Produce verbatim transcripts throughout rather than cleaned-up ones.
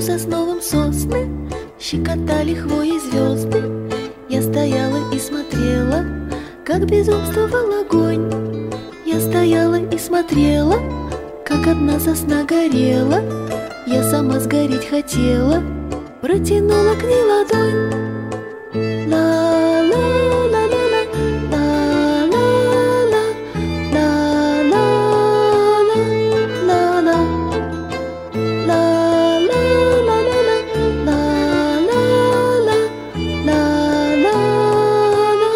сосновом сосны щекотали хвоей звезды. Я стояла и смотрела, как безумствовал огонь. Я стояла и смотрела, как одна сосна горела. Я сама сгореть хотела, протянула к ней ладонь. Ла-ла-ла-ла-ла, ла-ла-ла, ла-ла-ла, ла-ла, ла-ла-ла-ла-ла, ла-ла-ла, ла-ла-ла.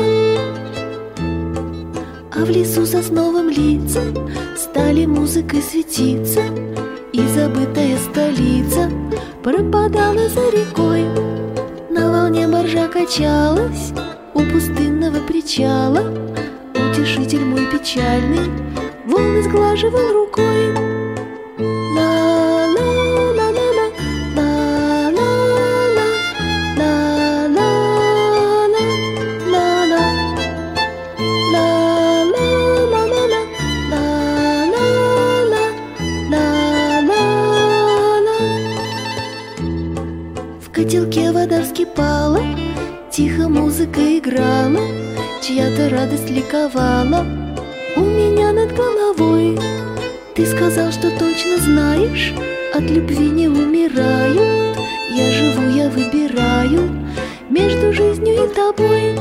А в лесу сосновом лица стали музыкой светиться, и забытая столица пропадала за рекой. На волне баржа качалась у пустынного причала. Утешитель мой печальный волны сглаживал рукой. Ла-ла-ла-ла-ла, ла-ла-ла, ла-ла-ла, ла-ла, ла-ла-ла-ла-ла, ла-ла-ла, ла-ла-ла. В котелке вода вскипала, тихо музыка играла, чья-то радость ликовала у меня над головой. Ты сказал, что точно знаешь, от любви не умирают. Я живу, я выбираю между жизнью и тобой.